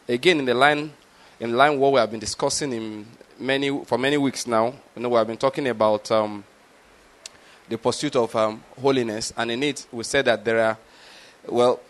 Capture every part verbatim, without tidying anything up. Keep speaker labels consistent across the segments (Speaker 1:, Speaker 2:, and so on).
Speaker 1: again, in the line, in the line what we have been discussing in many for many weeks now, you know, we have been talking about um, the pursuit of um, holiness, and in it, we said that there are, well,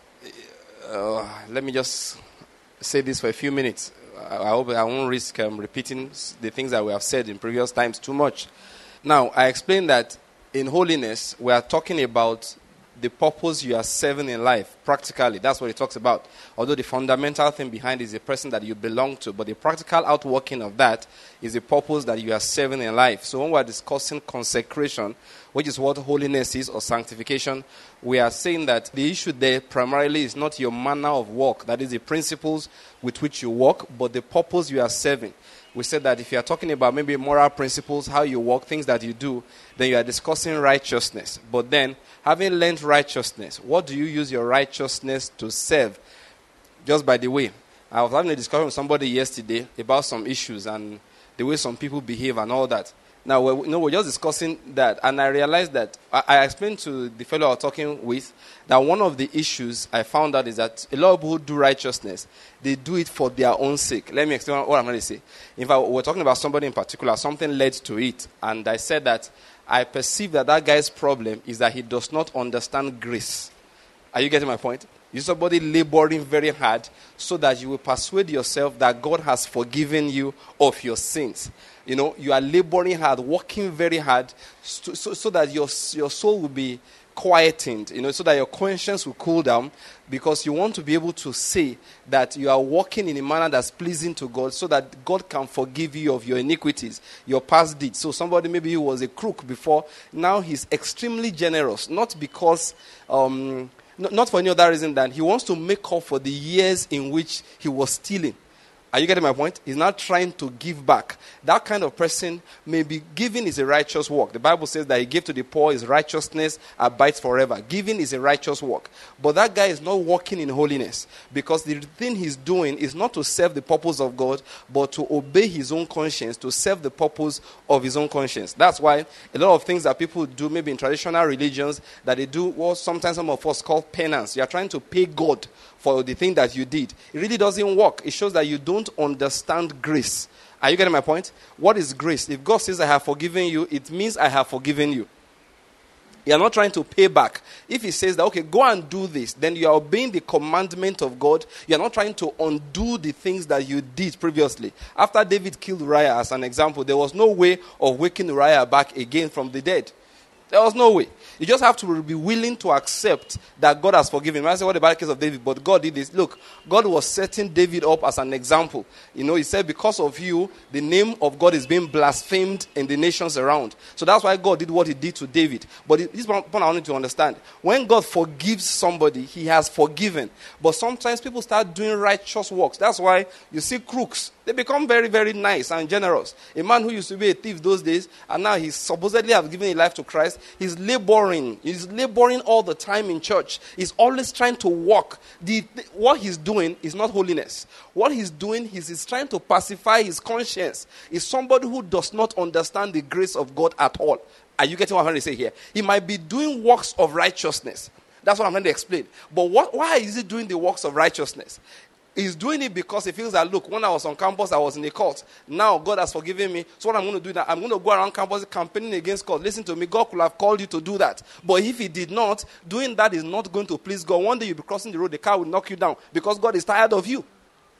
Speaker 1: uh, let me just say this for a few minutes. I, I hope I won't risk um, repeating the things that we have said in previous times too much. Now, I explained that in holiness, we are talking about the purpose you are serving in life, practically. That's what it talks about. Although the fundamental thing behind is the person that you belong to, but the practical outworking of that is the purpose that you are serving in life. So when we are discussing consecration, which is what holiness is, or sanctification, we are saying that the issue there primarily is not your manner of walk, that is the principles with which you walk, but the purpose you are serving. We said that if you are talking about maybe moral principles, how you walk, things that you do, then you are discussing righteousness. But then, having learned righteousness, what do you use your righteousness to serve? Just by the way, I was having a discussion with somebody yesterday about some issues and the way some people behave and all that. Now, we're, you know, we're just discussing that, and I realized that I, I explained to the fellow I was talking with that one of the issues I found out is that a lot of people who do righteousness, they do it for their own sake. Let me explain what I'm going to say. In fact, we're talking about somebody in particular, something led to it, and I said that I perceive that that guy's problem is that he does not understand grace. Are you getting my point? You're somebody laboring very hard so that you will persuade yourself that God has forgiven you of your sins. You know, you are laboring hard, working very hard so, so, so that your, your soul will be quietened, you know, so that your conscience will cool down, because you want to be able to say that you are walking in a manner that's pleasing to God so that God can forgive you of your iniquities, your past deeds. So somebody maybe who was a crook before, now he's extremely generous, not because... Um, Not for any other reason than he wants to make up for the years in which he was stealing. Are you getting my point? He's not trying to give back. That kind of person may be giving is a righteous work. The Bible says that he gave to the poor, his righteousness abides forever. Giving is a righteous work. But that guy is not walking in holiness, because the thing he's doing is not to serve the purpose of God, but to obey his own conscience, to serve the purpose of his own conscience. That's why a lot of things that people do, maybe in traditional religions, that they do what sometimes some of us call penance. You are trying to pay God for the thing that you did. It really doesn't work. It shows that you don't understand grace. Are you getting my point? What is grace? If God says I have forgiven you, it means I have forgiven you. You are not trying to pay back. If he says that, okay, go and do this, then you are obeying the commandment of God. You are not trying to undo the things that you did previously. After David killed Uriah, as an example, there was no way of waking Uriah back again from the dead. There was no way. You just have to be willing to accept that God has forgiven. When I say what about the case of David, but God did this. Look, God was setting David up as an example. You know, he said, because of you, the name of God is being blasphemed in the nations around. So that's why God did what he did to David. But this is what I want you to understand. When God forgives somebody, he has forgiven. But sometimes people start doing righteous works. That's why you see crooks. They become very, very nice and generous. A man who used to be a thief those days, and now he supposedly has given his life to Christ, he's laboring. He's laboring all the time in church. He's always trying to walk. The, the, what he's doing is not holiness. What he's doing is he's trying to pacify his conscience. He's somebody who does not understand the grace of God at all. Are you getting what I'm trying to say here? He might be doing works of righteousness. That's what I'm trying to explain. But what, why is he doing the works of righteousness? He's doing it because he feels that, look, when I was on campus, I was in a cult. Now God has forgiven me. So what I'm going to do now, I'm going to go around campus campaigning against cult. Listen to me, God could have called you to do that. But if he did not, doing that is not going to please God. One day you'll be crossing the road, the car will knock you down because God is tired of you.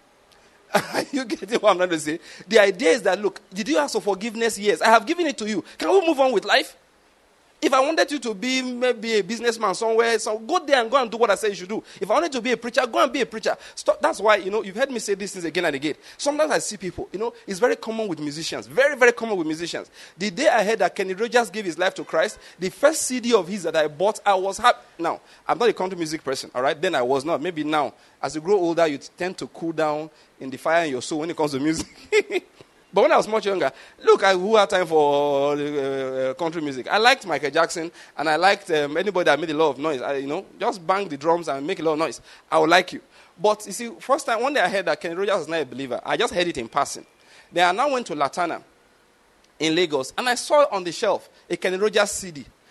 Speaker 1: Are you getting what I'm trying to say? The idea is that, look, did you ask for forgiveness? Yes. I have given it to you. Can we move on with life? If I wanted you to be maybe a businessman somewhere, so go there and go and do what I say you should do. If I wanted to be a preacher, go and be a preacher. Stop. That's why, you know, you've heard me say these things again and again. Sometimes I see people, you know, it's very common with musicians. Very, very common with musicians. The day I heard that Kenny Rogers gave his life to Christ, the first C D of his that I bought, I was happy. Now, I'm not a country music person, all right? Then I was not. Maybe now. As you grow older, you tend to cool down in the fire in your soul when it comes to music. But when I was much younger, look, I who had time for uh, country music. I liked Michael Jackson, and I liked um, anybody that made a lot of noise. I, you know, just bang the drums and make a lot of noise. I would like you. But you see, first time, one day I heard that Kenny Rogers was not a believer. I just heard it in passing. Then I now went to Latana in Lagos, and I saw on the shelf a Kenny Rogers C D.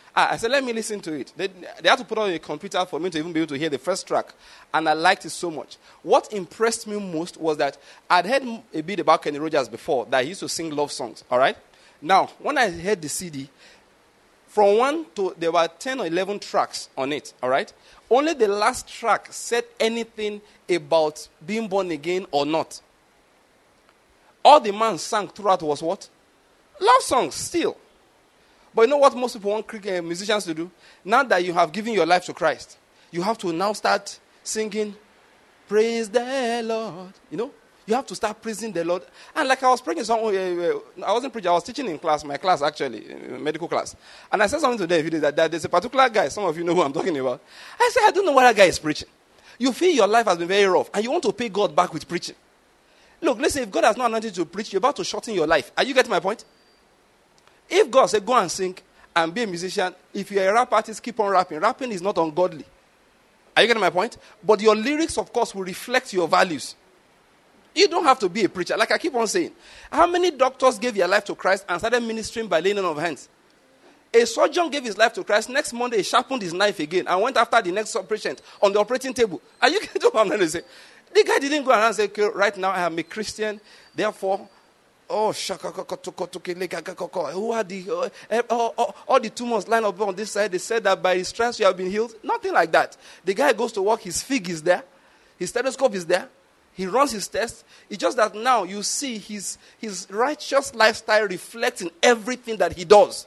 Speaker 1: Ah, I said, let me listen to it. They, they had to put on a computer for me to even be able to hear the first track. And I liked it so much. What impressed me most was that I'd heard a bit about Kenny Rogers before, that he used to sing love songs, all right? Now, when I heard the C D, from one to, there were ten or eleven tracks on it, all right? Only the last track said anything about being born again or not. All the man sang throughout was what? Love songs, still. But you know what most people want musicians to do? Now that you have given your life to Christ, you have to now start singing, praise the Lord. You know, you have to start praising the Lord. And like I was preaching, some, uh, I wasn't preaching, I was teaching in class, my class actually, medical class. And I said something today, that, that there's a particular guy, some of you know who I'm talking about. I said, I don't know what that guy is preaching. You feel your life has been very rough, and you want to pay God back with preaching. Look, listen, if God has not anointed you to preach, you're about to shorten your life. Are you getting my point? If God said, go and sing and be a musician, if you're a rap artist, keep on rapping. Rapping is not ungodly. Are you getting my point? But your lyrics, of course, will reflect your values. You don't have to be a preacher. Like I keep on saying, how many doctors gave their life to Christ and started ministering by laying on of hands? A surgeon gave his life to Christ. Next Monday, he sharpened his knife again and went after the next patient on the operating table. Are you getting what I'm trying to say? The guy didn't go around and say, okay, right now I am a Christian, therefore, oh, shaka, who are the, uh, all, all, all the tumors lined up on this side? They said that by his stripes you have been healed. Nothing like that. The guy goes to work, his fig is there, his stethoscope is there, he runs his tests. It's just that now you see his, his righteous lifestyle reflecting everything that he does.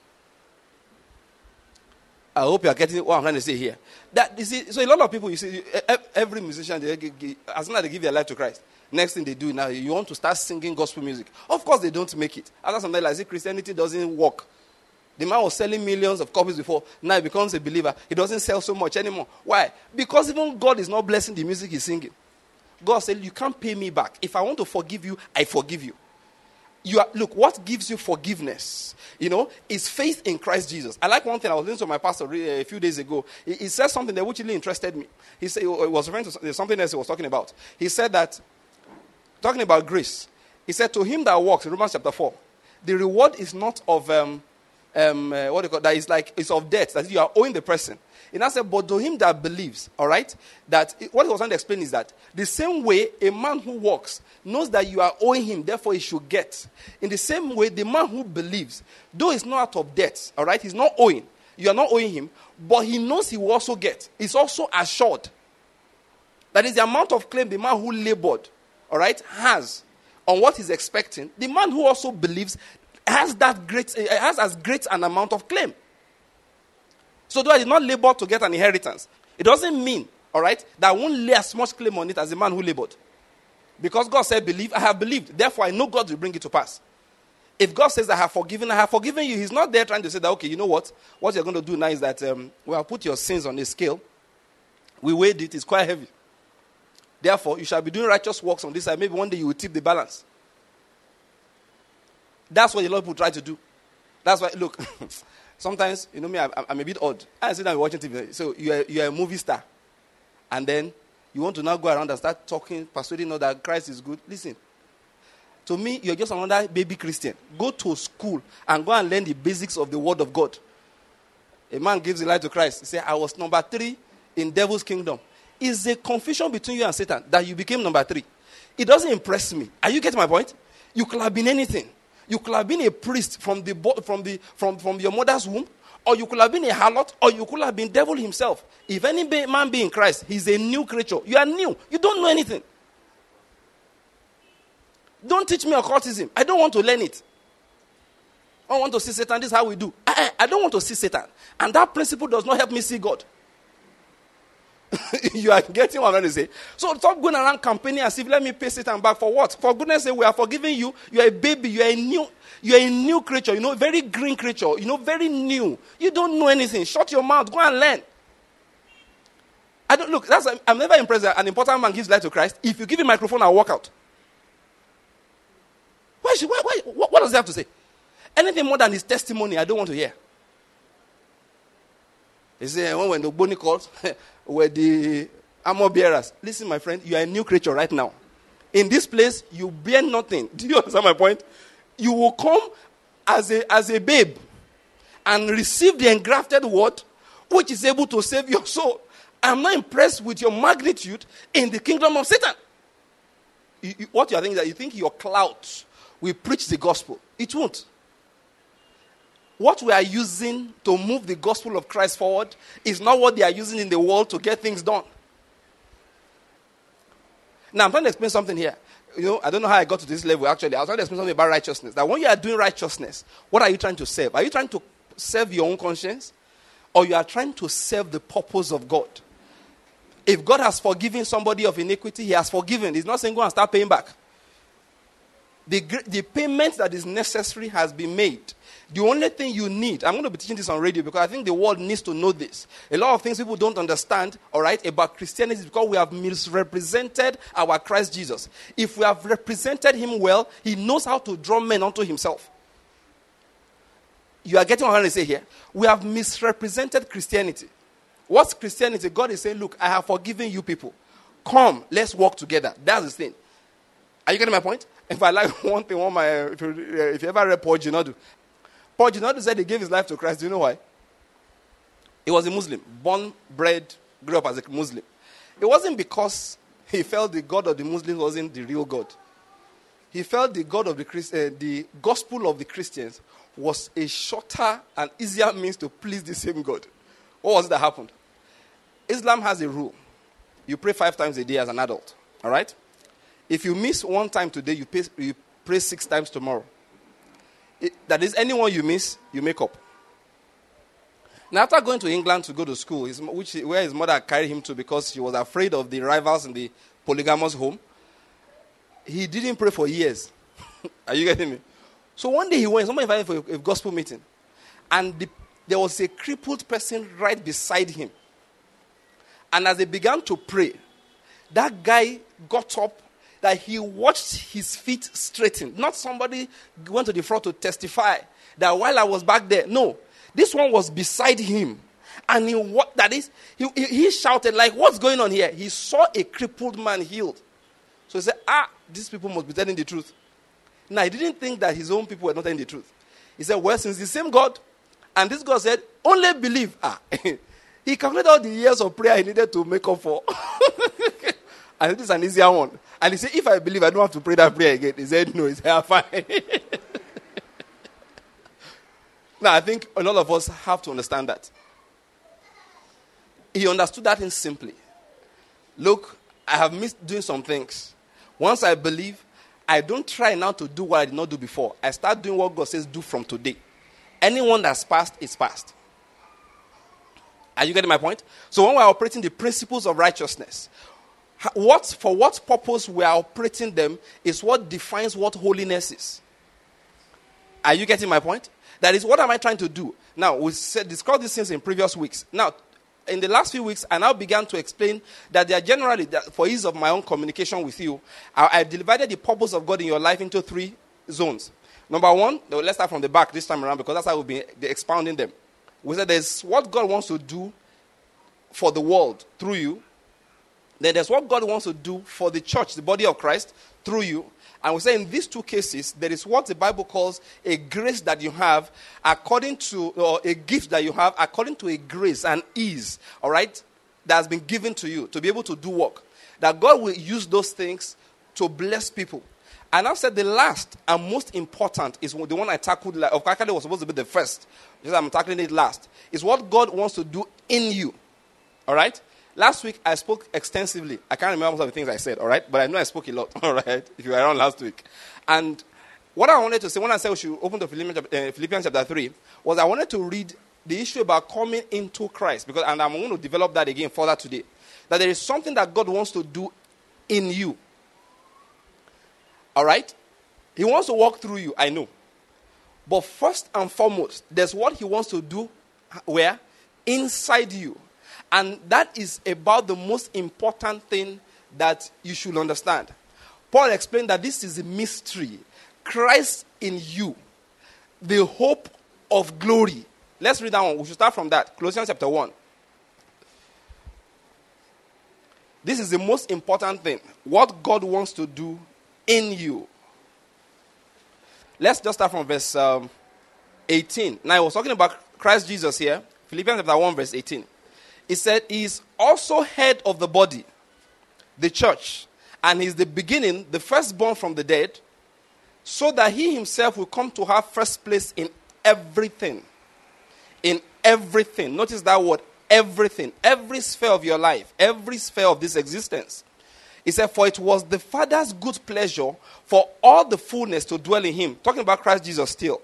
Speaker 1: I hope you are getting what I'm trying to say here. That, you see, so a lot of people, you see, every musician, they, as soon as they give their life to Christ, next thing they do now, you want to start singing gospel music. Of course, they don't make it. After some time, like, Christianity doesn't work. The man was selling millions of copies before. Now he becomes a believer. He doesn't sell so much anymore. Why? Because even God is not blessing the music he's singing. God said, you can't pay me back. If I want to forgive you, I forgive you. You are, look, what gives you forgiveness, you know, is faith in Christ Jesus. I like one thing I was listening to my pastor a few days ago. He, he said something that which really interested me. He said, it was referring to something else he was talking about. He said that, talking about grace, he said, to him that walks, in Romans chapter four, the reward is not of, um, um, uh, what do you call that? Is like, it's of debt, that you are owing the person. And I said, but to him that believes, all right, that what he was trying to explain is that the same way a man who walks knows that you are owing him, therefore he should get. In the same way, the man who believes, though he's not out of debt, all right, he's not owing. You are not owing him, but he knows he will also get. He's also assured. That is the amount of claim the man who labored, all right, has on what he's expecting. The man who also believes has that great, has as great an amount of claim. So though I did not labor to get an inheritance, it doesn't mean, all right, that I won't lay as much claim on it as the man who labored. Because God said, believe, I have believed. Therefore, I know God will bring it to pass. If God says, I have forgiven, I have forgiven you, he's not there trying to say that, okay, you know what? What you're going to do now is that, um, well, put your sins on a scale. We weighed it, it's quite heavy. Therefore, you shall be doing righteous works on this side. Maybe one day you will tip the balance. That's what a lot of people try to do. That's why, look... Sometimes, you know me, I'm, I'm a bit odd. I sit down watching T V. So you're, you're a movie star. And then you want to now go around and start talking, persuading others that Christ is good. Listen, to me, you're just another baby Christian. Go to school and go and learn the basics of the Word of God. A man gives his life to Christ. He says, I was number three in devil's kingdom. It's a confusion between you and Satan that you became number three. It doesn't impress me. Are you getting my point? You could have been anything. You could have been a priest from the from the from, from your mother's womb, or you could have been a harlot, or you could have been devil himself. If any man be in Christ, he's a new creature. You are new. You don't know anything. Don't teach me occultism. I don't want to learn it. I want to see Satan. This is how we do. I, I don't want to see Satan. And that principle does not help me see God. You are getting what I'm trying to say? So stop going around campaigning as if, let me pay Satan back for what? For goodness sake, we are forgiving you. You are a baby. You are a new, you are a new creature. You know, very green creature. You know, very new. You don't know anything. Shut your mouth. Go and learn. I don't look. That's I'm never impressed that an important man gives life to Christ. If you give him a microphone, I'll walk out. Why should? Why? Why? What, what does he have to say? Anything more than his testimony, I don't want to hear. He said, when, when the Boni calls, were the armor bearers. Listen, my friend, you are a new creature right now. In this place, you bear nothing. Do you understand my point? You will come as a as a babe. and receive the engrafted word, which is able to save your soul. I'm not impressed with your magnitude in the kingdom of Satan. You, you, what you are thinking is that you think your clout will preach the gospel. It won't. What we are using to move the gospel of Christ forward is not what they are using in the world to get things done. Now, I'm trying to explain something here. You know, I don't know how I got to this level, actually. I was trying to explain something about righteousness. That when you are doing righteousness, what are you trying to serve? Are you trying to serve your own conscience? Or you are trying to serve the purpose of God? If God has forgiven somebody of iniquity, he has forgiven. He's not saying go and start paying back. The, the payment that is necessary has been made. The only thing you need, I'm going to be teaching this on radio because I think the world needs to know this. A lot of things people don't understand, all right, about Christianity is because we have misrepresented our Christ Jesus. If we have represented him well, he knows how to draw men unto himself. You are getting what I'm trying to say here? We have misrepresented Christianity. What's Christianity? God is saying, look, I have forgiven you people. Come, let's walk together. That's the thing. Are you getting my point? If I like one thing, one my, if, you, if you ever read Paul Ginaudu, Paul Ginaudu said he gave his life to Christ. Do you know why? He was a Muslim, born, bred, grew up as a Muslim. It wasn't because he felt the God of the Muslims wasn't the real God. He felt the God of the Christ, uh, the gospel of the Christians was a shorter and easier means to please the same God. What was it that happened? Islam has a rule. You pray five times a day as an adult. All right? If you miss one time today, you pray, you pray six times tomorrow. It, that is, anyone you miss, you make up. Now, after going to England to go to school, his, which, where his mother carried him to because she was afraid of the rivals in the polygamous home, he didn't pray for years. Are you getting me? So one day he went, somebody invited him for a, a gospel meeting. And the, there was a crippled person right beside him. And as they began to pray, that guy got up, that he watched his feet straighten. Not somebody went to the front to testify that while I was back there. No. This one was beside him. And he, what, that is, he, he, he shouted like, what's going on here? He saw a crippled man healed. So he said, ah, these people must be telling the truth. Now, he didn't think that his own people were not telling the truth. He said, well, since the same God, and this God said, only believe. Ah, he calculated all the years of prayer he needed to make up for. And this is an easier one. And he said, if I believe, I don't have to pray that prayer again. He said, no. He said, I'm fine. Now, I think a lot of us have to understand that. He understood that in simply. Look, I have missed doing some things. Once I believe, I don't try now to do what I did not do before. I start doing what God says do from today. Anyone that's passed is passed. Are you getting my point? So when we're operating the principles of righteousness, what for what purpose we are operating them is what defines what holiness is. Are you getting my point? That is, what am I trying to do? Now, we said, discussed these things in previous weeks. Now, in the last few weeks, I now began to explain that they are generally, that for ease of my own communication with you, I, I divided the purpose of God in your life into three zones. Number one, let's start from the back this time around because that's how we'll be expounding them. We said there's what God wants to do for the world through you. Then there's what God wants to do for the church, the body of Christ, through you. And we say in these two cases, there is what the Bible calls a grace that you have according to, or a gift that you have according to a grace and ease, all right, that has been given to you to be able to do work. That God will use those things to bless people. And I've said the last and most important is the one I tackled, like, actually was supposed to be the first, because I'm tackling it last, is what God wants to do in you, all right? Last week, I spoke extensively. I can't remember most of the things I said, all right? But I know I spoke a lot, all right, if you were around last week. And what I wanted to say, when I said we should open to Philippians, uh, Philippians chapter three, was I wanted to read the issue about coming into Christ. because, And I'm going to develop that again further today. That there is something that God wants to do in you. All right? He wants to walk through you, I know. But first and foremost, there's what he wants to do where? Inside you. And that is about the most important thing that you should understand. Paul explained that this is a mystery. Christ in you, the hope of glory. Let's read that one. We should start from that. Colossians chapter one. This is the most important thing. What God wants to do in you. Let's just start from verse um, eighteen. Now, I was talking about Christ Jesus here, Philippians chapter one, verse eighteen. He said, he is also head of the body, the church, and he is the beginning, the firstborn from the dead, so that he himself will come to have first place in everything. In everything. Notice that word, everything. Every sphere of your life. Every sphere of this existence. He said, for it was the Father's good pleasure for all the fullness to dwell in him. Talking about Christ Jesus still.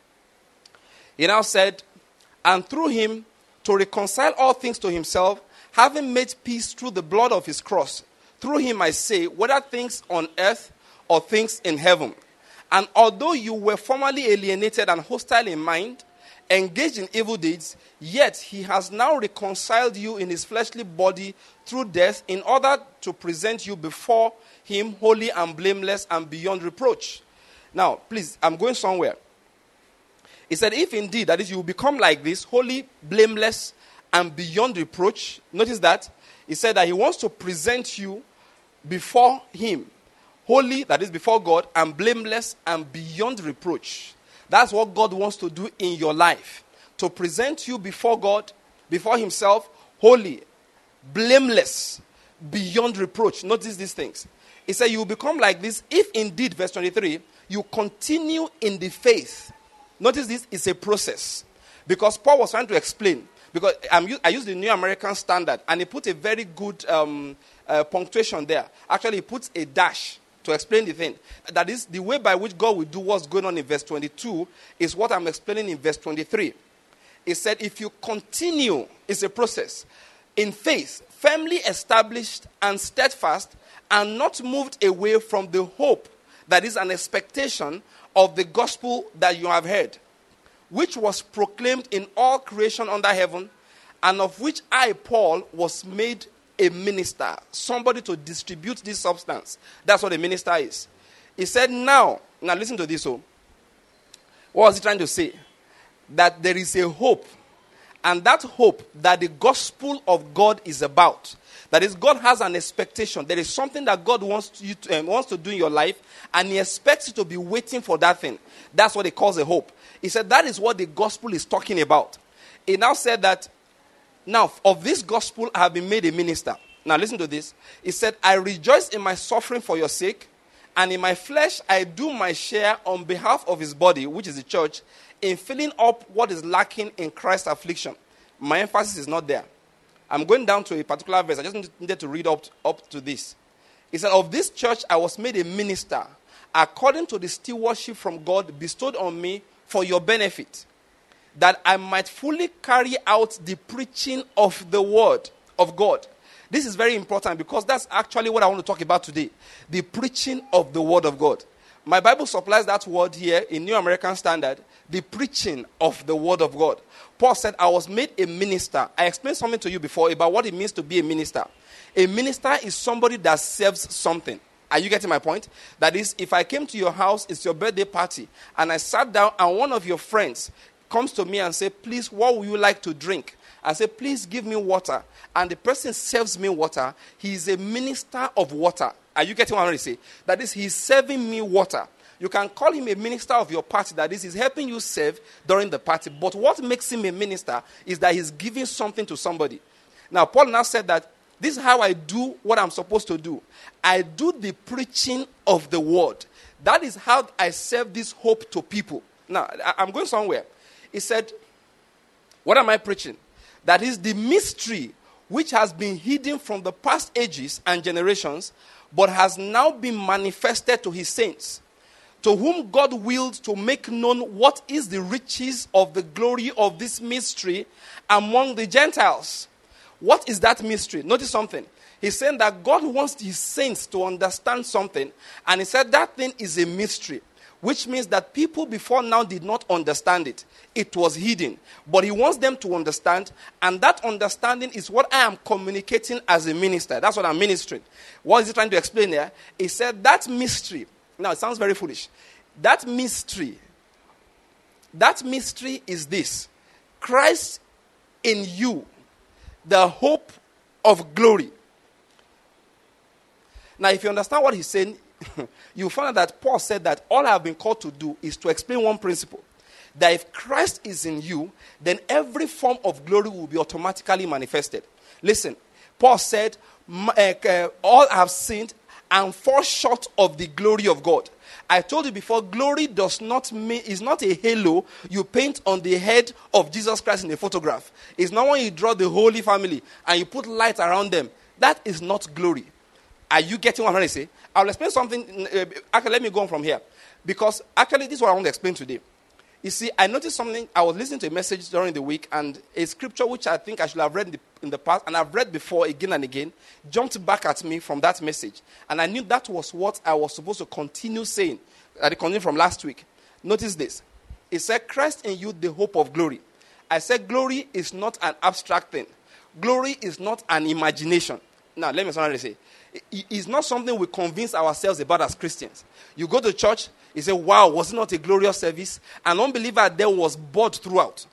Speaker 1: He now said, and through him to reconcile all things to himself, having made peace through the blood of his cross. Through him I say, whether things on earth or things in heaven. And although you were formerly alienated and hostile in mind, engaged in evil deeds, yet he has now reconciled you in his fleshly body through death in order to present you before him holy and blameless and beyond reproach. Now, please, I'm going somewhere. He said, if indeed, that is, you will become like this, holy, blameless, and beyond reproach. Notice that. He said that he wants to present you before him, holy, that is, before God, and blameless, and beyond reproach. That's what God wants to do in your life. To present you before God, before himself, holy, blameless, beyond reproach. Notice these things. He said, you will become like this if indeed, verse twenty-three, you continue in the faith. Notice this is a process. Because Paul was trying to explain. Because I'm, I use the New American Standard, and he put a very good um, uh, punctuation there. Actually, he puts a dash to explain the thing. That is, the way by which God will do what's going on in verse twenty-two is what I'm explaining in verse twenty-three. He said, if you continue, it's a process, in faith, firmly established and steadfast, and not moved away from the hope that is an expectation of the gospel that you have heard, which was proclaimed in all creation under heaven, and of which I, Paul, was made a minister, somebody to distribute this substance. That's what a minister is. He said, now, now listen to this. Oh, what was he trying to say? That there is a hope, and that hope that the gospel of God is about. That is, God has an expectation. There is something that God wants you to, um, wants to do in your life, and he expects you to be waiting for that thing. That's what he calls a hope. He said that is what the gospel is talking about. He now said that, now, of this gospel I have been made a minister. Now, listen to this. He said, I rejoice in my suffering for your sake, and in my flesh I do my share on behalf of his body, which is the church, in filling up what is lacking in Christ's affliction. My emphasis is not there. I'm going down to a particular verse. I just needed to read up, up to this. He said, of this church I was made a minister, according to the stewardship from God bestowed on me for your benefit, that I might fully carry out the preaching of the word of God. This is very important because that's actually what I want to talk about today. The preaching of the word of God. My Bible supplies that word here in New American Standard, the preaching of the word of God. Paul said, I was made a minister. I explained something to you before about what it means to be a minister. A minister is somebody that serves something. Are you getting my point? That is, if I came to your house, it's your birthday party, and I sat down and one of your friends comes to me and say, please, what would you like to drink? I say, please give me water. And the person serves me water. He is a minister of water. Are you getting what I'm trying to say? That is, he's serving me water. You can call him a minister of your party. That is, he's helping you serve during the party. But what makes him a minister is that he's giving something to somebody. Now, Paul now said that this is how I do what I'm supposed to do. I do the preaching of the word. That is how I serve this hope to people. Now, I'm going somewhere. He said, what am I preaching? That is the mystery which has been hidden from the past ages and generations, but has now been manifested to his saints, to whom God willed to make known what is the riches of the glory of this mystery among the Gentiles. What is that mystery? Notice something. He's saying that God wants his saints to understand something, and he said that thing is a mystery, which means that people before now did not understand it. It was hidden. But he wants them to understand, and that understanding is what I am communicating as a minister. That's what I'm ministering. What is he trying to explain there? He said that mystery, now it sounds very foolish. That mystery, that mystery is this: Christ in you, the hope of glory. Now, if you understand what he's saying, you find out that Paul said that all I have been called to do is to explain one principle. that if Christ is in you, then every form of glory will be automatically manifested. Listen, Paul said, uh, all have sinned and fall short of the glory of God. I told you before, glory does not mean, is not a halo you paint on the head of Jesus Christ in a photograph. It's not when you draw the Holy Family and you put light around them. That is not glory. Are you getting what I'm trying to say? I'll explain something. Uh, actually, let me go on from here. Because actually, this is what I want to explain today. You see, I noticed something. I was listening to a message during the week, and a scripture which I think I should have read in the, in the past, and I've read before again and again, jumped back at me from that message. And I knew that was what I was supposed to continue saying. I continued from last week. Notice this. It said, Christ in you, the hope of glory. I said, glory is not an abstract thing. Glory is not an imagination. Now, let me somebody say. It's not something we convince ourselves about as Christians. You go to church, you say, wow, was it not a glorious service? An unbeliever there was bored throughout.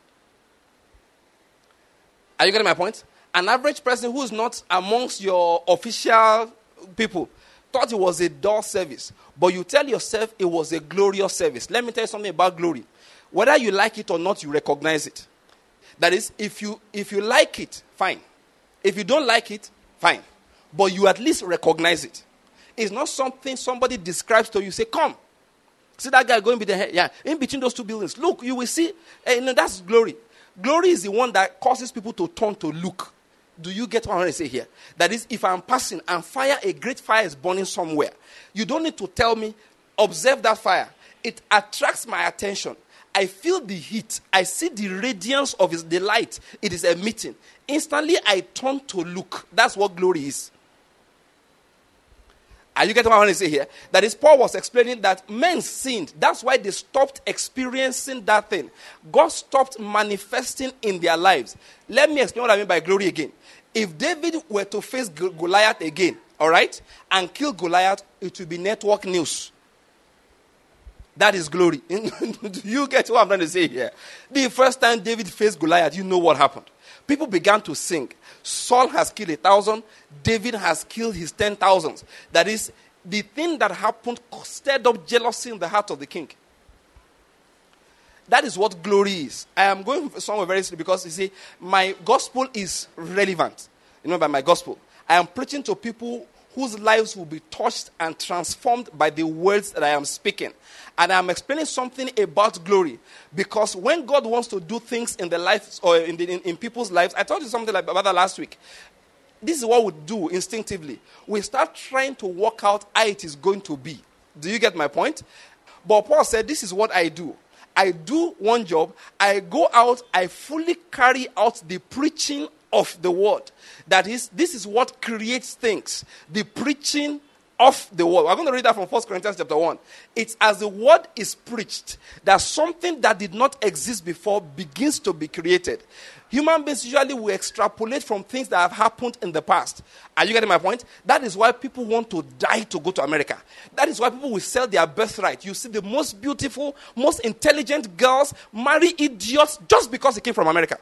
Speaker 1: Are you getting my point? An average person who is not amongst your official people thought it was a dull service. But you tell yourself it was a glorious service. Let me tell you something about glory. Whether you like it or not, you recognize it. That is, if you if you like it, fine. If you don't like it, fine. But you at least recognize it. It's not something somebody describes to you. Say, come. See that guy going between, yeah, in between those two buildings. Look, you will see. Eh, you know, that's glory. Glory is the one that causes people to turn to look. Do you get what I want to say here? That is, if I'm passing and fire, a great fire is burning somewhere. You don't need to tell me, observe that fire. It attracts my attention. I feel the heat. I see the radiance of his, the light it is emitting. Instantly, I turn to look. That's what glory is. Are you getting what I want to say here? That is, Paul was explaining that men sinned. That's why they stopped experiencing that thing. God stopped manifesting in their lives. Let me explain what I mean by glory again. If David were to face Goliath again, all right, and kill Goliath, it would be network news. That is glory. Do you get what I'm trying to say here? The first time David faced Goliath, you know what happened. People began to sing. Saul has killed a thousand. David has killed his ten thousands. That is, the thing that happened stirred up jealousy in the heart of the king. That is what glory is. I am going somewhere very seriously because, you see, my gospel is relevant. You know, by my gospel. I am preaching to people whose lives will be touched and transformed by the words that I am speaking. And I'm explaining something about glory. Because when God wants to do things in the lives or in, the, in, in people's lives, I told you something like about that last week. This is what we do instinctively. We start trying to work out how it is going to be. Do you get my point? But Paul said, this is what I do. I do one job. I go out. I fully carry out the preaching of the word. That is, this is what creates things. The preaching of the word. We're going to read that from First Corinthians chapter one. It's as the word is preached that something that did not exist before begins to be created. Human beings usually will extrapolate from things that have happened in the past. Are you getting my point? That is why people want to die to go to America. That is why people will sell their birthright. You see the most beautiful, most intelligent girls marry idiots just because they came from America.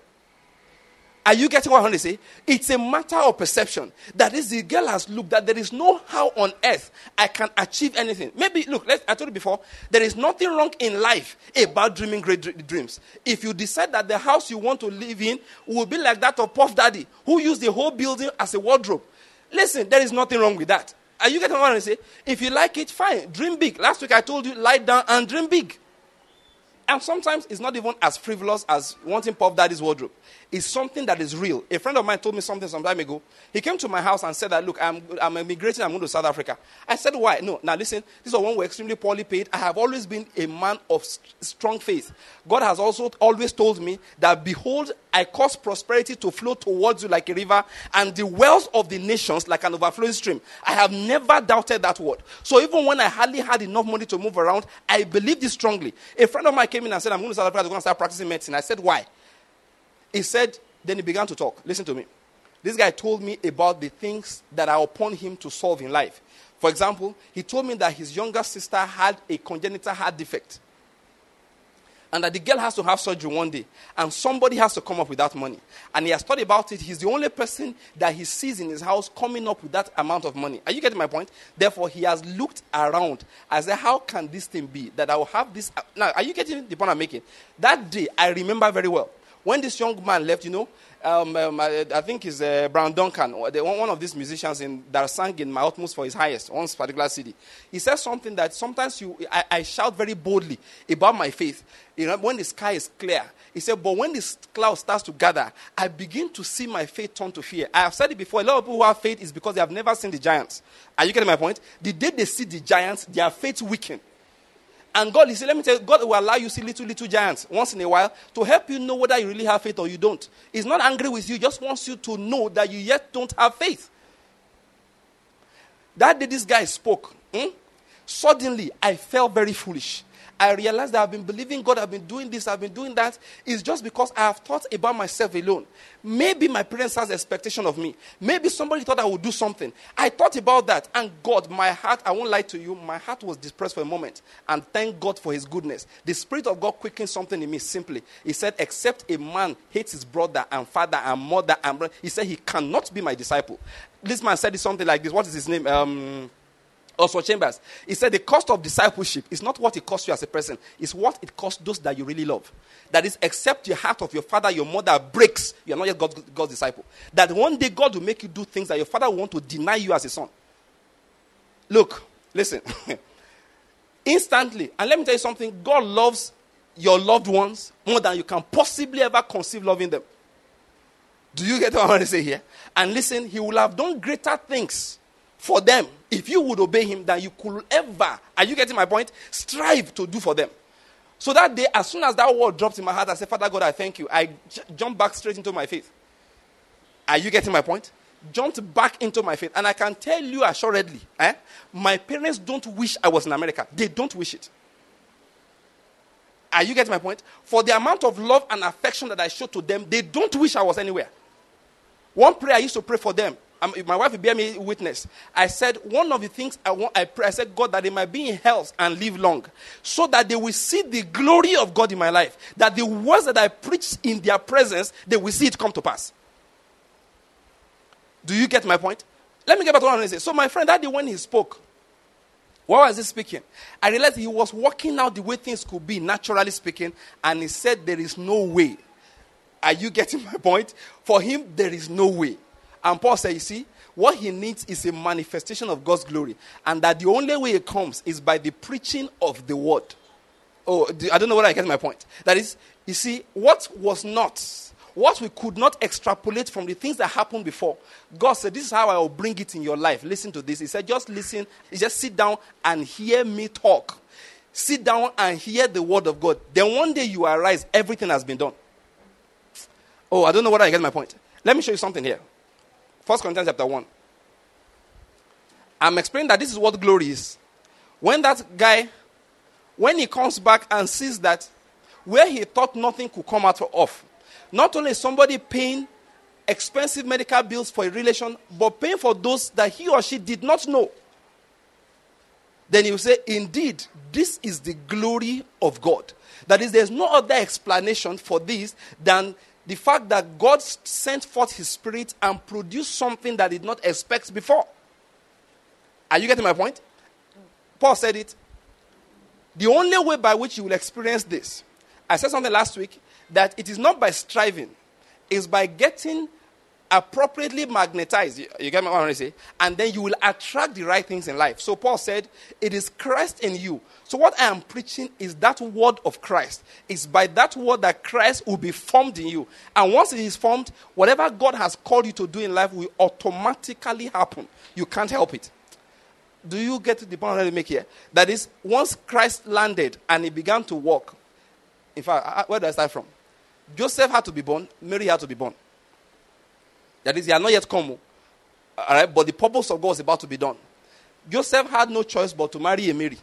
Speaker 1: Are you getting what I want to say? It's a matter of perception. That is, the girl has looked that there is no how on earth I can achieve anything. Maybe, look, let's, I told you before, there is nothing wrong in life about dreaming great dreams. If you decide that the house you want to live in will be like that of Puff Daddy, who used the whole building as a wardrobe. Listen, there is nothing wrong with that. Are you getting what I want to say? If you like it, fine. Dream big. Last week I told you, lie down and dream big. And sometimes it's not even as frivolous as wanting Puff Daddy's wardrobe. It's something that is real. A friend of mine told me something some time ago. He came to my house and said that, look, I'm, I'm immigrating, I'm going to South Africa. I said, why? No, now listen, this is when we're extremely poorly paid. I have always been a man of st- strong faith. God has also always told me that, behold, I cause prosperity to flow towards you like a river, and the wealth of the nations like an overflowing stream. I have never doubted that word. So even when I hardly had enough money to move around, I believed it strongly. A friend of mine came in and said, I'm going to South Africa to go and start practicing medicine. I said, why? He said, then he began to talk. Listen to me. This guy told me about the things that are upon him to solve in life. For example, he told me that his younger sister had a congenital heart defect. And that the girl has to have surgery one day. And somebody has to come up with that money. And he has thought about it. He's the only person that he sees in his house coming up with that amount of money. Are you getting my point? Therefore, he has looked around and said, how can this thing be that I will have this? Now, are you getting the point I'm making? That day, I remember very well. When this young man left, you know, um, um, I, I think it's uh, Brown Duncan, the, one of these musicians in, that sang in My Utmost for His Highest, one particular city. He says something that sometimes you, I, I shout very boldly about my faith. You know, when the sky is clear, he said, but when this cloud starts to gather, I begin to see my faith turn to fear. I have said it before, a lot of people who have faith is because they have never seen the giants. Are you getting my point? The day they see the giants, their faith weaken. And God, you see, let me tell you, God will allow you to see little, little giants once in a while to help you know whether you really have faith or you don't. He's not angry with you, he just wants you to know that you yet don't have faith. That day this guy spoke, hmm? Suddenly I felt very foolish. I realized that I've been believing God, I've been doing this, I've been doing that. It's just because I have thought about myself alone. Maybe my parents has expectation of me. Maybe somebody thought I would do something. I thought about that. And God, my heart, I won't lie to you, my heart was depressed for a moment. And thank God for his goodness. The Spirit of God quickened something in me simply. He said, except a man hates his brother and father and mother and brother, he said he cannot be my disciple. This man said something like this. What is his name? Um... Oswald Chambers. He said the cost of discipleship is not what it costs you as a person. It's what it costs those that you really love. That is, except your heart of your father, your mother breaks, you are not yet God's, God's disciple. That one day God will make you do things that your father will want to deny you as a son. Look, listen. Instantly, and let me tell you something, God loves your loved ones more than you can possibly ever conceive loving them. Do you get what I want to say here? And listen, he will have done greater things for them, if you would obey him, than you could ever, are you getting my point? Strive to do for them. So that day, as soon as that word dropped in my heart, I said, Father God, I thank you. I j- jumped back straight into my faith. Are you getting my point? Jumped back into my faith. And I can tell you assuredly, eh, my parents don't wish I was in America. They don't wish it. Are you getting my point? For the amount of love and affection that I showed to them, they don't wish I was anywhere. One prayer I used to pray for them, Um, my wife will bear me witness. I said, one of the things I want, I pray, I said, God, that they might be in health and live long, so that they will see the glory of God in my life. That the words that I preach in their presence, they will see it come to pass. Do you get my point? Let me get back to what I want to say. So my friend, that day when he spoke, what was he speaking? I realized he was working out the way things could be, naturally speaking, and he said, there is no way. Are you getting my point? For him, there is no way. And Paul said, you see, what he needs is a manifestation of God's glory. And that the only way it comes is by the preaching of the word. Oh, I don't know whether I get my point. That is, you see, what was not, what we could not extrapolate from the things that happened before, God said, this is how I will bring it in your life. Listen to this. He said, just listen, just sit down and hear me talk. Sit down and hear the word of God. Then one day you arise, everything has been done. Oh, I don't know whether I get my point. Let me show you something here. First Corinthians chapter one. I'm explaining that this is what glory is. When that guy, when he comes back and sees that where he thought nothing could come out of, not only is somebody paying expensive medical bills for a relation, but paying for those that he or she did not know, then he will say, indeed, this is the glory of God. That is, there's no other explanation for this than the fact that God sent forth his spirit and produced something that did not expect before. Are you getting my point? Paul said it. The only way by which you will experience this, I said something last week, that it is not by striving, it's by getting appropriately magnetized. You, you get what I want to say? And then you will attract the right things in life. So Paul said, it is Christ in you. So what I am preaching is that word of Christ. It's by that word that Christ will be formed in you. And once it is formed, whatever God has called you to do in life will automatically happen. You can't help it. Do you get the point I make here? That is, once Christ landed and he began to walk. In fact, where do I start from? Joseph had to be born. Mary had to be born. That is, he had not yet come. All right, but the purpose of God was about to be done. Joseph had no choice but to marry a Mary.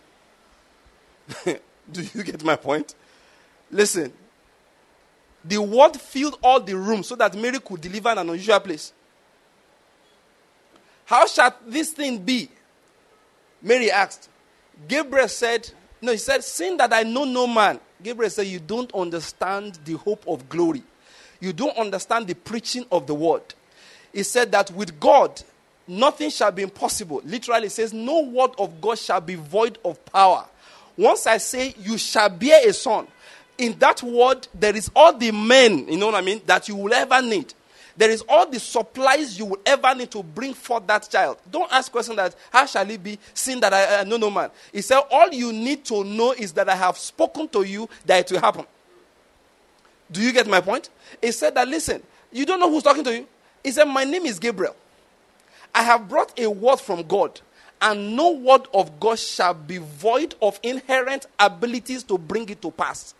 Speaker 1: Do you get my point? Listen. The word filled all the room so that Mary could deliver in an unusual place. How shall this thing be? Mary asked. Gabriel said, no, he said, seeing that I know no man. Gabriel said, you don't understand the hope of glory. You don't understand the preaching of the word. He said that with God, nothing shall be impossible. Literally, it says, no word of God shall be void of power. Once I say, you shall bear a son, in that word, there is all the men, you know what I mean, that you will ever need. There is all the supplies you will ever need to bring forth that child. Don't ask questions that, how shall it be, seeing that I uh, know no man. He said, all you need to know is that I have spoken to you that it will happen. Do you get my point? He said that, listen, you don't know who's talking to you. He said, my name is Gabriel. I have brought a word from God, and no word of God shall be void of inherent abilities to bring it to pass.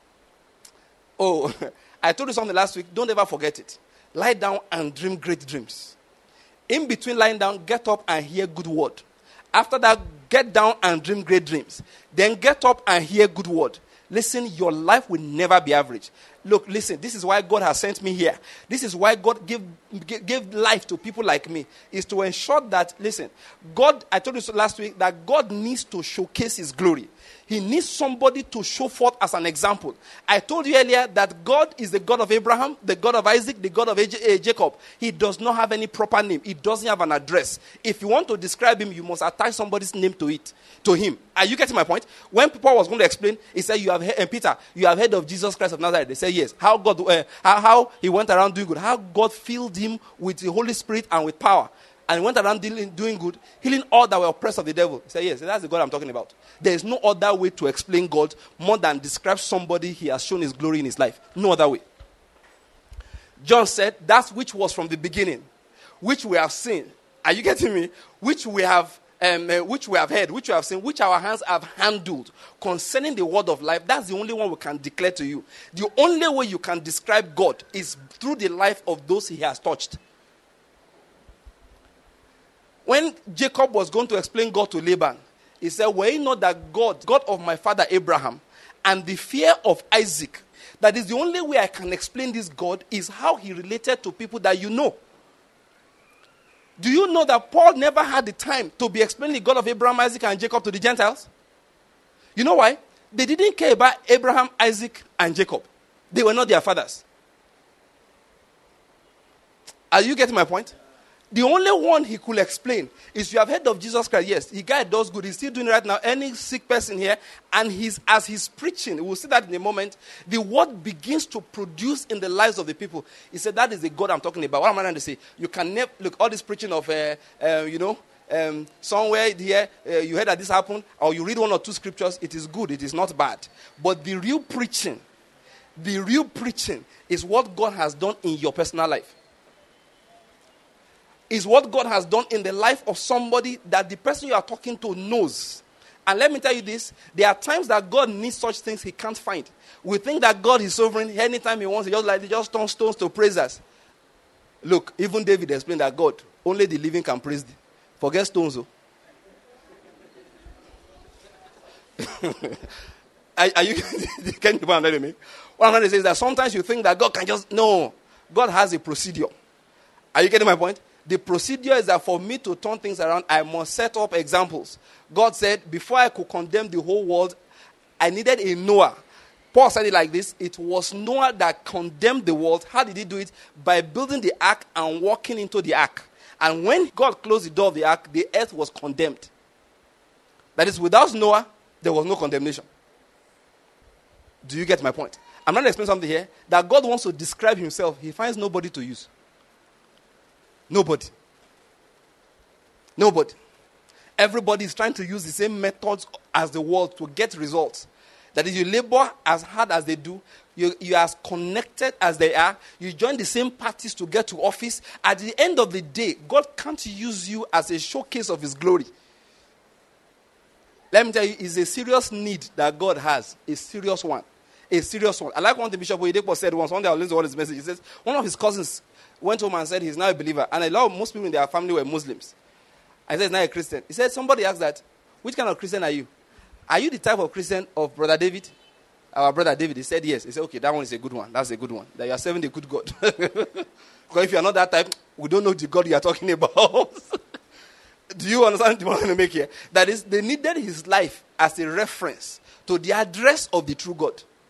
Speaker 1: Oh, I told you something last week. Don't ever forget it. Lie down and dream great dreams. In between lying down, get up and hear good word. After that, get down and dream great dreams. Then get up and hear good word. Listen, your life will never be average. Look, listen, this is why God has sent me here. This is why God gave, gave life to people like me. Is to ensure that, listen, God, I told you last week, that God needs to showcase his glory. He needs somebody to show forth as an example. I told you earlier that God is the God of Abraham, the God of Isaac, the God of Jacob. He does not have any proper name. He doesn't have an address. If you want to describe him, you must attach somebody's name to it, to him. Are you getting my point? When Paul was going to explain, he said, "You have heard, and Peter, you have heard of Jesus Christ of Nazareth." They said, "Yes." How God, uh, how, how he went around doing good. How God filled him with the Holy Spirit and with power. And went around dealing, doing good, healing all that were oppressed of the devil. He said, yes, that's the God I'm talking about. There is no other way to explain God more than describe somebody he has shown his glory in his life. No other way. John said, that which was from the beginning, which we have seen. Are you getting me? Which we have, um, uh, which we have heard, which we have seen, which our hands have handled concerning the word of life. That's the only one we can declare to you. The only way you can describe God is through the life of those he has touched. When Jacob was going to explain God to Laban, he said, were it not that God, God of my father Abraham, and the fear of Isaac, that is the only way I can explain this God, is how he related to people that you know. Do you know that Paul never had the time to be explaining the God of Abraham, Isaac, and Jacob to the Gentiles? You know why? They didn't care about Abraham, Isaac, and Jacob. They were not their fathers. Are you getting my point? The only one he could explain is, you have heard of Jesus Christ. Yes, the guy does good. He's still doing it right now. Any sick person here, and he's as he's preaching, we'll see that in a moment, the word begins to produce in the lives of the people. He said, that is the God I'm talking about. What am I trying to say? You can never, look, all this preaching of, uh, uh, you know, um, somewhere here, uh, you heard that this happened, or you read one or two scriptures, it is good, it is not bad. But the real preaching, the real preaching is what God has done in your personal life. Is what God has done in the life of somebody that the person you are talking to knows. And let me tell you this, there are times that God needs such things he can't find. We think that God is sovereign. Anytime he wants, he just like he just turns stones to praise us. Look, even David explained that God, only the living can praise thee. Forget stones, though. are, are you can you understand me? What I'm trying to say is that sometimes you think that God can just, no. God has a procedure. Are you getting my point? The procedure is that for me to turn things around, I must set up examples. God said, before I could condemn the whole world, I needed a Noah. Paul said it like this, it was Noah that condemned the world. How did he do it? By building the ark and walking into the ark. And when God closed the door of the ark, the earth was condemned. That is, without Noah, there was no condemnation. Do you get my point? I'm not explaining something here, that God wants to describe himself. He finds nobody to use. Nobody. Nobody. Everybody is trying to use the same methods as the world to get results. That is, you labor as hard as they do. You, you are as connected as they are. You join the same parties to get to office. At the end of the day, God can't use you as a showcase of his glory. Let me tell you, it's a serious need that God has. A serious one. A serious one. I like one thing Bishop Oyedepo said once. One day I listened to one of his message. He says, one of his cousins went home and said he's now a believer. And a lot of most people in their family were Muslims. I said, he's now a Christian. He said, somebody asked that, which kind of Christian are you? Are you the type of Christian of Brother David? Our brother David. He said, yes. He said, okay, that one is a good one. That's a good one. That you are serving the good God. Because if you are not that type, we don't know the God you are talking about. Do you understand what I'm trying to make here? That is, they needed his life as a reference to the address of the true God.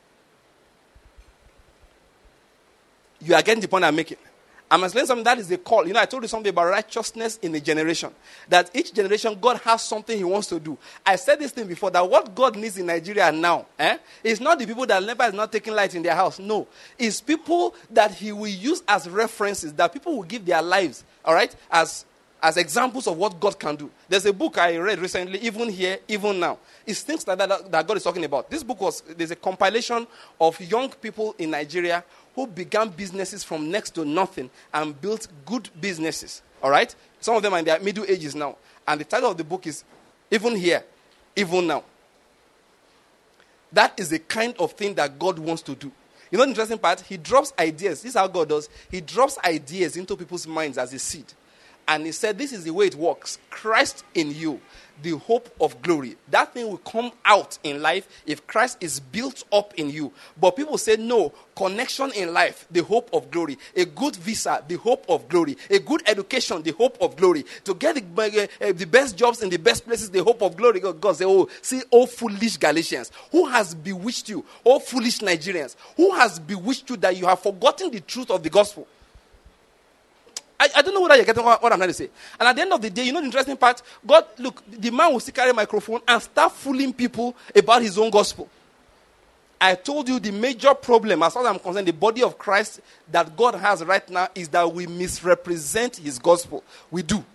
Speaker 1: You are getting the point I'm making. I'm explaining something that is a call. You know, I told you something about righteousness in a generation. That each generation, God has something he wants to do. I said this thing before, that what God needs in Nigeria now, eh, is not the people that never is not taking light in their house. No. It's people that he will use as references, that people will give their lives, all right, as, as examples of what God can do. There's a book I read recently, even here, even now. It's things like that that God is talking about. This book was, there's a compilation of young people in Nigeria who began businesses from next to nothing and built good businesses. All right? Some of them are in their middle ages now. And the title of the book is Even Here, Even Now. That is the kind of thing that God wants to do. You know the interesting part? He drops ideas. This is how God does. He drops ideas into people's minds as a seed. And he said, this is the way it works. Christ in you, the hope of glory. That thing will come out in life if Christ is built up in you. But people say, no, connection in life, the hope of glory. A good visa, the hope of glory. A good education, the hope of glory. To get the, uh, the best jobs in the best places, the hope of glory. God, God say, oh, see, oh foolish Galatians. Who has bewitched you? Oh foolish Nigerians. Who has bewitched you that you have forgotten the truth of the gospel? I, I don't know whether you're getting what, what I'm trying to say. And at the end of the day, you know the interesting part? God, look, the man will still carry a microphone and start fooling people about his own gospel. I told you the major problem, as far as I'm concerned, the body of Christ that God has right now is that we misrepresent his gospel. We do.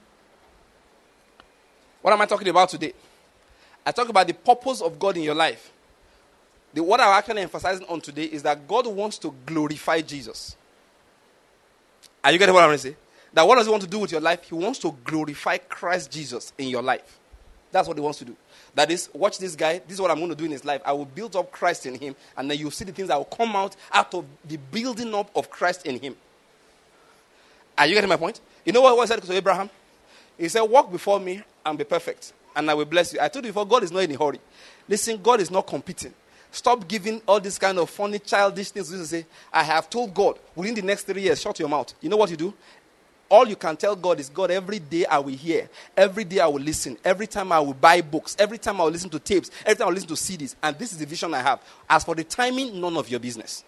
Speaker 1: What am I talking about today? I talk about the purpose of God in your life. The, what I'm actually emphasizing on today is that God wants to glorify Jesus. Are you getting what I'm going to say? That what does he want to do with your life? He wants to glorify Christ Jesus in your life. That's what he wants to do. That is, watch this guy. This is what I'm going to do in his life. I will build up Christ in him. And then you'll see the things that will come out out of the building up of Christ in him. Are you getting my point? You know what God said to Abraham? He said, walk before me and be perfect. And I will bless you. I told you before, God is not in a hurry. Listen, God is not competing. Stop giving all these kind of funny, childish things. You say, I have told God, within the next three years, shut your mouth. You know what you do? All you can tell God is, God, every day I will hear. Every day I will listen. Every time I will buy books. Every time I will listen to tapes. Every time I will listen to C Ds. And this is the vision I have. As for the timing, none of your business.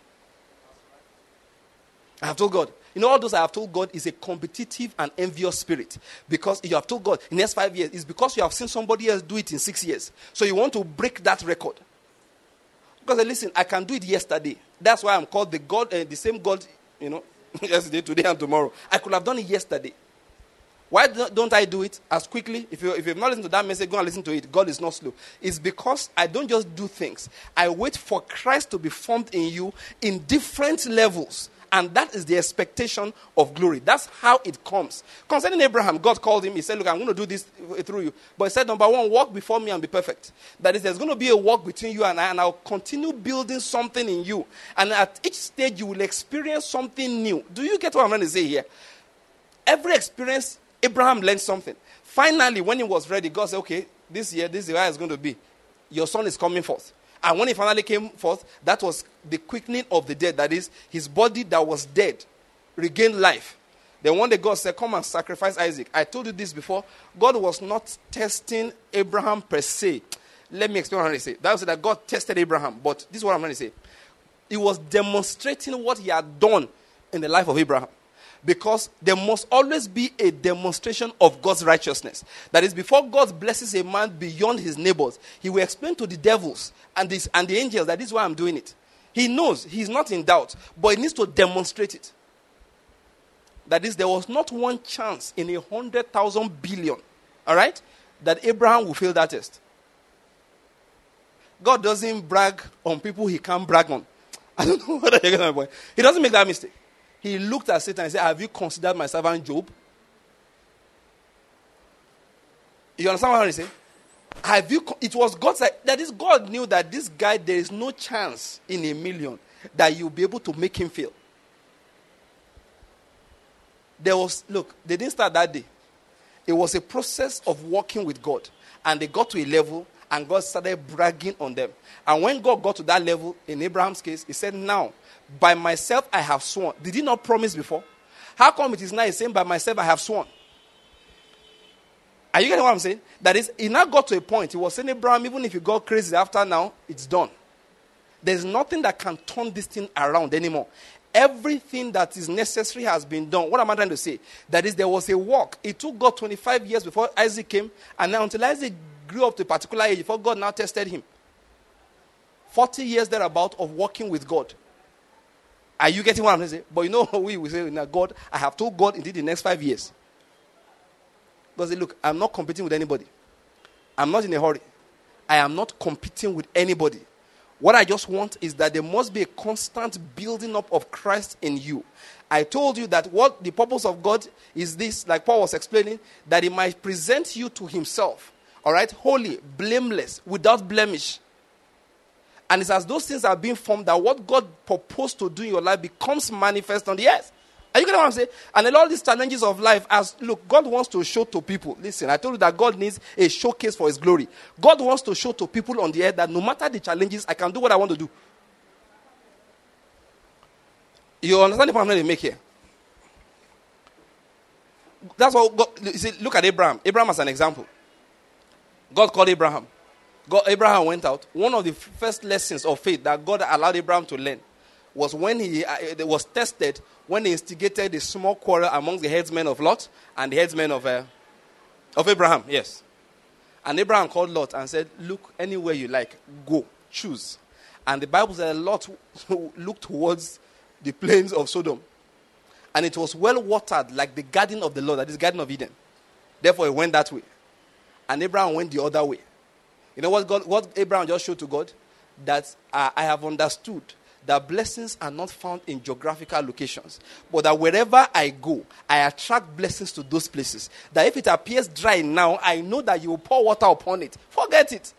Speaker 1: I have told God. You know, all those I have told God is a competitive and envious spirit. Because you have told God, in the next five years, it's because you have seen somebody else do it in six years. So you want to break that record. Because listen, I can do it yesterday. That's why I'm called the God, uh, the same God, you know, yesterday, today, and tomorrow. I could have done it yesterday. Why don't I do it as quickly? If you if you've not listened to that message, go and listen to it. God is not slow. It's because I don't just do things. I wait for Christ to be formed in you in different levels. And that is the expectation of glory. That's how it comes. Concerning Abraham, God called him. He said, look, I'm going to do this through you. But he said, number one, walk before me and be perfect. That is, there's going to be a walk between you and I, and I'll continue building something in you. And at each stage, you will experience something new. Do you get what I'm trying to say here? Every experience, Abraham learned something. Finally, when he was ready, God said, okay, this year, this is where it's going to be. Your son is coming forth. And when he finally came forth, that was the quickening of the dead. That is, his body that was dead regained life. Then one day God said, come and sacrifice Isaac. I told you this before. God was not testing Abraham per se. Let me explain what I'm trying to say. That was that God tested Abraham. But this is what I'm trying to say. He was demonstrating what he had done in the life of Abraham. Because there must always be a demonstration of God's righteousness. That is, before God blesses a man beyond his neighbors, he will explain to the devils and, this, and the angels that this is why I'm doing it. He knows, he's not in doubt, but he needs to demonstrate it. That is, there was not one chance in a hundred thousand billion, all right, that Abraham will fail that test. God doesn't brag on people he can't brag on. I don't know whether you're getting my point. He doesn't make that mistake. He looked at Satan and said, have you considered my servant Job? You understand what I'm saying? Have you? It was God that, that is God knew that this guy, there is no chance in a million that you'll be able to make him fail. There was, look, they didn't start that day. It was a process of working with God. And they got to a level and God started bragging on them. And when God got to that level, in Abraham's case, he said, now, by myself I have sworn. Did he not promise before? How come it is now he's saying, by myself I have sworn? Are you getting what I'm saying? That is, he now got to a point. He was saying, Abraham, even if you go crazy after now, it's done. There's nothing that can turn this thing around anymore. Everything that is necessary has been done. What am I trying to say? That is, there was a walk. It took God twenty-five years before Isaac came, and now until Isaac grew up to a particular age, before God now tested him. forty years thereabout of walking with God. Are you getting what I'm saying? But you know, we will say, now God, I have told God indeed the next five years. God said, look, I'm not competing with anybody. I'm not in a hurry. I am not competing with anybody. What I just want is that there must be a constant building up of Christ in you. I told you that what the purpose of God is this, like Paul was explaining, that he might present you to himself, all right, holy, blameless, without blemish. And it's as those things are being formed that what God proposed to do in your life becomes manifest on the earth. Are you getting what I'm saying? And in all these challenges of life, as look, God wants to show to people. Listen, I told you that God needs a showcase for his glory. God wants to show to people on the earth that no matter the challenges, I can do what I want to do. You understand the point I'm trying to make here? That's what God, you see, look at Abraham. Abraham as an example. God called Abraham. God, Abraham went out. One of the first lessons of faith that God allowed Abraham to learn was when he uh, was tested, when he instigated a small quarrel amongst the headsmen of Lot and the headsmen of uh, of Abraham. Yes. And Abraham called Lot and said, look, anywhere you like, go, choose. And the Bible said Lot looked towards the plains of Sodom. And it was well watered like the garden of the Lord, that is Garden of Eden. Therefore, he went that way. And Abraham went the other way. You know what God, what Abraham just showed to God? That uh, I have understood that blessings are not found in geographical locations, but that wherever I go, I attract blessings to those places. That if it appears dry now, I know that you will pour water upon it. Forget it.